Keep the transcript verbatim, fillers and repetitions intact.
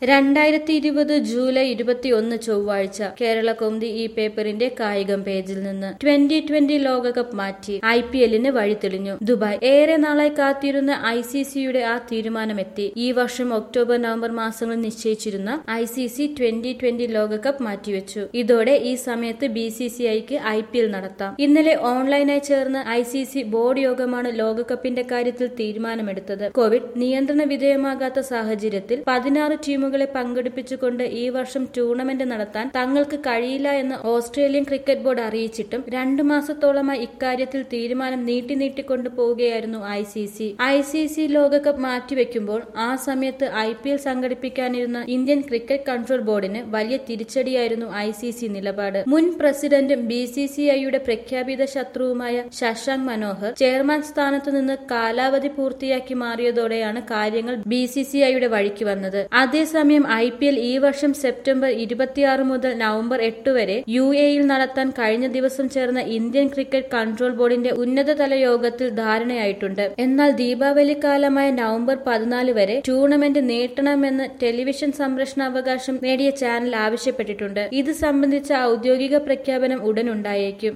രണ്ടായിരത്തി ഇരുപത് ജൂലൈ ഇരുപത്തിയൊന്ന് ചൊവ്വാഴ്ച കേരള കൗമുദി ഈ പേപ്പറിന്റെ കായികം പേജിൽ നിന്ന് ട്വന്റി ട്വന്റി ലോകകപ്പ് മാറ്റി ഐ പി എല്ലിന് വഴി തെളിഞ്ഞു. ദുബായ് ഏറെ നാളായി കാത്തിരുന്ന ഐ സി സിയുടെ ആ തീരുമാനമെത്തി. ഈ വർഷം ഒക്ടോബർ നവംബർ മാസങ്ങളിൽ നിശ്ചയിച്ചിരുന്ന I C C twenty twenty ലോകകപ്പ് മാറ്റിവെച്ചു. ഇതോടെ ഈ സമയത്ത് ബി സി സി ഐക്ക് ഐ പി എൽ നടത്താം. ഇന്നലെ ഓൺലൈനായി ചേർന്ന ഐ സി സി ബോർഡ് യോഗമാണ് ലോകകപ്പിന്റെ കാര്യത്തിൽ തീരുമാനമെടുത്തത്. കോവിഡ് നിയന്ത്രണ വിധേയമാകാത്ത സാഹചര്യത്തിൽ പതിനാറ് ടീമുകൾ പങ്കെടുപ്പിച്ചുകൊണ്ട് ഈ വർഷം ടൂർണമെന്റ് നടത്താൻ തങ്ങൾക്ക് കഴിയില്ല എന്ന് ഓസ്ട്രേലിയൻ ക്രിക്കറ്റ് ബോർഡ് അറിയിച്ചിട്ടും രണ്ടു മാസത്തോളമായി ഇക്കാര്യത്തിൽ തീരുമാനം നീട്ടി നീട്ടിക്കൊണ്ടു പോവുകയായിരുന്നു I C C. I C C ലോകകപ്പ് മാറ്റിവെക്കുമ്പോൾ ആ സമയത്ത് ഐ പി എൽ സംഘടിപ്പിക്കാനിരുന്ന ഇന്ത്യൻ ക്രിക്കറ്റ് കൺട്രോൾ ബോർഡിന് വലിയ തിരിച്ചടിയായിരുന്നു ഐ സി സി നിലപാട്. മുൻ പ്രസിഡന്റും ബി സി സി ഐയുടെ പ്രഖ്യാപിത ശത്രുവുമായ ശശാങ്ക് മനോഹർ ചെയർമാൻ സ്ഥാനത്തു നിന്ന് കാലാവധി പൂർത്തിയാക്കി മാറിയതോടെയാണ് കാര്യങ്ങൾ ബി സി സി ഐയുടെ വഴിക്ക് വന്നത്. അതേസമയം സമയം ഐ പി എൽ ഈ വർഷം സെപ്റ്റംബർ ഇരുപത്തിയാറ് മുതൽ നവംബർ എട്ട് വരെ യു എയിൽ നടത്താൻ കഴിഞ്ഞ ദിവസം ചേർന്ന ഇന്ത്യൻ ക്രിക്കറ്റ് കൺട്രോൾ ബോർഡിന്റെ ഉന്നതതല യോഗത്തിൽ ധാരണയായിട്ടുണ്ട്. എന്നാൽ ദീപാവലി കാലമായ നവംബർ പതിനാല് വരെ ടൂർണമെന്റ് നീട്ടണമെന്ന് ടെലിവിഷൻ സംപ്രേഷണാവകാശം നേടിയ ചാനൽ ആവശ്യപ്പെട്ടിട്ടുണ്ട്. ഇത് സംബന്ധിച്ച ഔദ്യോഗിക പ്രഖ്യാപനം ഉടൻ ഉണ്ടായേക്കും.